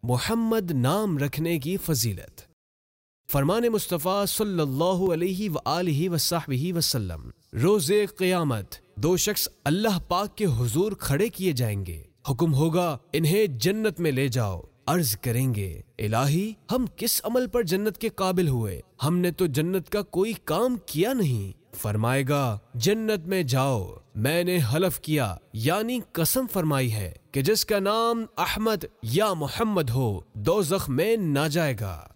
मोहम्मद नाम रखने की फजीलत। फरमाने मुस्तफ़ा सल्लल्लाहु अलैहि व आलिहि वसहबिहि वसल्लम, रोज़े क़यामत दो शख्स अल्लाह पाक के हुजूर खड़े किए जाएंगे। हुक्म होगा इन्हें जन्नत में ले जाओ। अर्ज करेंगे, इलाही हम किस अमल पर जन्नत के काबिल हुए? हमने तो जन्नत का कोई काम किया नहीं। फरमाएगा, जन्नत में जाओ, मैंने हलफ किया यानी कसम फरमाई है कि जिसका नाम अहमद या मोहम्मद हो दोज़ख में ना जाएगा।